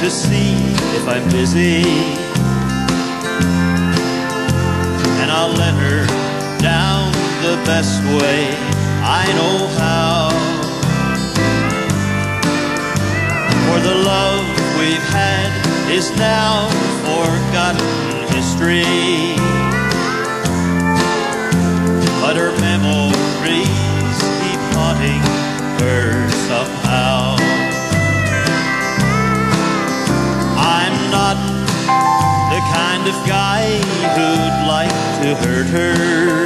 to see if I'm busy, and I'll let her down the best way I know how. For the love we've had is now forgotten history, but her memories keep haunting her somehow. I'm not the kind of guy who'd like to hurt her.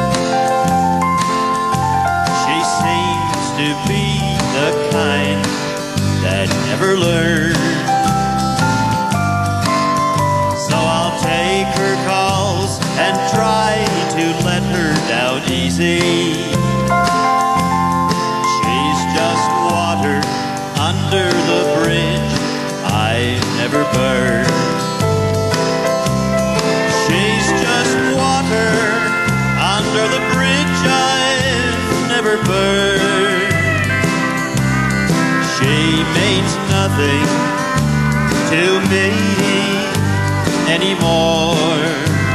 She seems to be the kind that never learned. So I'll take her calls and try to let her down easy. She's just water under the bridge I've never burned. She's just water under the bridge I've never burned. She means nothing to me anymore,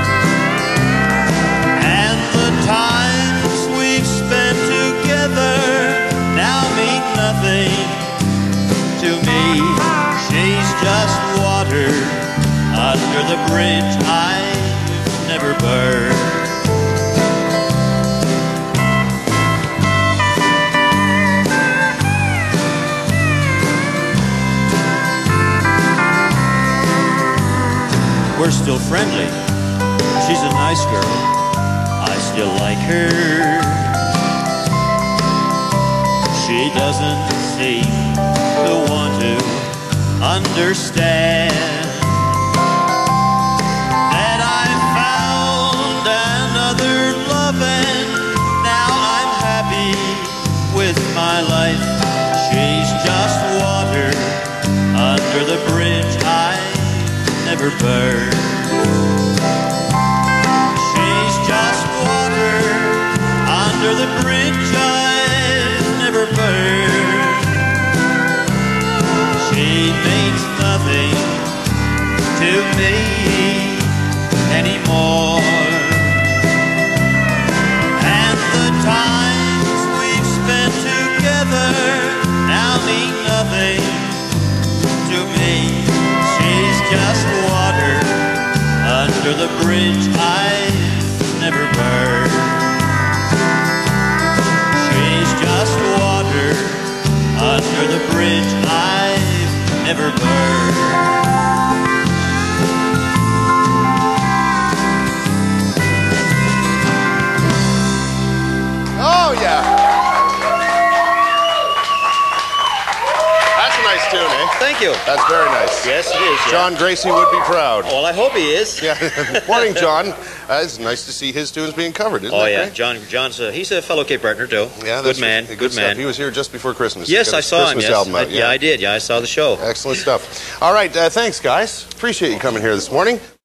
and the times we've spent together now mean nothing to me. She's just water under the bridge I've never burned. We're still friendly. She's a nice girl. I still like her. She doesn't seem to want to understand that I found another love, and now I'm happy with my life. She's just water under the bridge I never burned. She's just water under the bridge I've never burned. She means nothing to me anymore, and the times we've spent together now mean nothing to me. She's just water under the bridge I've never burned. She's just water under the bridge I've never burned. Oh, yeah. That's a nice tune, eh? Thank you. That's very nice. Yes, it is. Yeah. John Gracie would be proud. Well, I hope he is. Yeah. Morning, John. It's nice to see his tunes being covered, isn't it? Oh, yeah. Great? John's he's a fellow Cape Bretoner, too. Yeah, good man. Good man. Stuff. He was here just before Christmas. Yes, I saw him. Christmas Yes. album out. Yeah, I did. Yeah, I saw the show. Excellent stuff. All right. Thanks, guys. Appreciate you coming here this morning.